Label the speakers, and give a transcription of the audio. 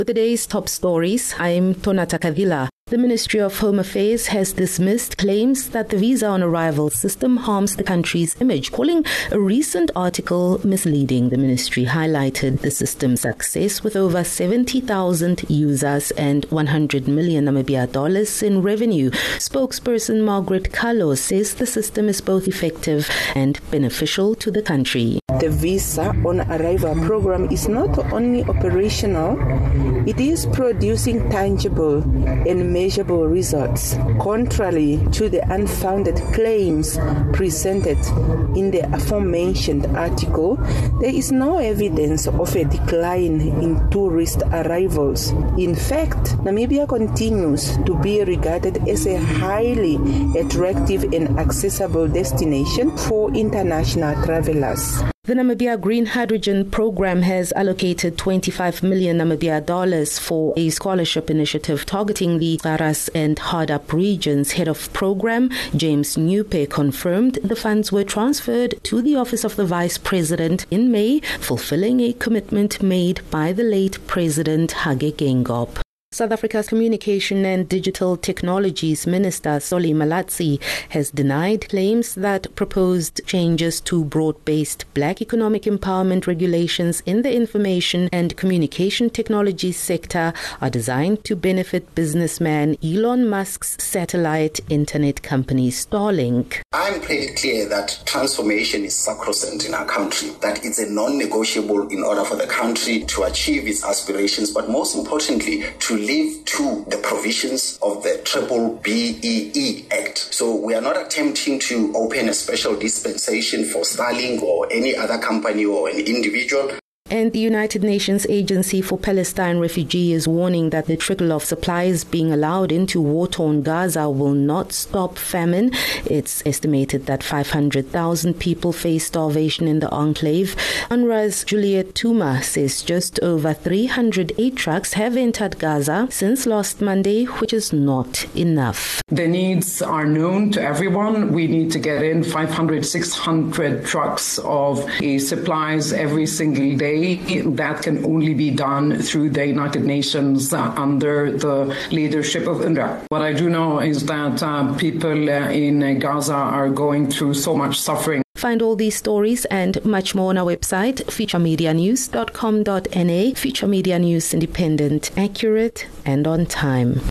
Speaker 1: With today's top stories, I'm Tonata Kavila. The Ministry of Home Affairs has dismissed claims that the visa on arrival system harms the country's image, calling a recent article misleading. The ministry highlighted the system's success with over 70,000 users and 100 million Namibia dollars in revenue. Spokesperson Margaret Kalo says the system is both effective and beneficial to the country.
Speaker 2: The visa on arrival program is not only operational, it is producing tangible and measurable results. Contrary to the unfounded claims presented in the aforementioned article, there is no evidence of a decline in tourist arrivals. In fact, Namibia continues to be regarded as a highly attractive and accessible destination for international travelers.
Speaker 1: The Namibia Green Hydrogen Program has allocated 25 million Namibia dollars for a scholarship initiative targeting the Garas and Hardap regions. Head of program, James Newpe, confirmed the funds were transferred to the Office of the Vice President in May, fulfilling a commitment made by the late President Hage Geingob. South Africa's Communication and Digital Technologies Minister, Solly Malatsi, has denied claims that proposed changes to broad-based black economic empowerment regulations in the information and communication technology sector are designed to benefit businessman Elon Musk's satellite internet company Starlink.
Speaker 3: I'm pretty clear that transformation is sacrosanct in our country, that it's a non-negotiable in order for the country to achieve its aspirations, but most importantly, to live to the provisions of the BBEE Act. So we are not attempting to open a special dispensation for Starlink or any other company or an individual.
Speaker 1: And the United Nations Agency for Palestine Refugees is warning that the trickle of supplies being allowed into war-torn Gaza will not stop famine. It's estimated that 500,000 people face starvation in the enclave. UNRWA's Juliet Tuma says just over 308 trucks have entered Gaza since last Monday, which is not enough.
Speaker 4: The needs are known to everyone. We need to get in 500, 600 trucks of supplies every single day. That can only be done through the United Nations under the leadership of UNRWA. What I do know is that people in Gaza are going through so much suffering.
Speaker 1: Find all these stories and much more on our website, futuremedianews.com.na. Future Media News, independent, accurate, and on time.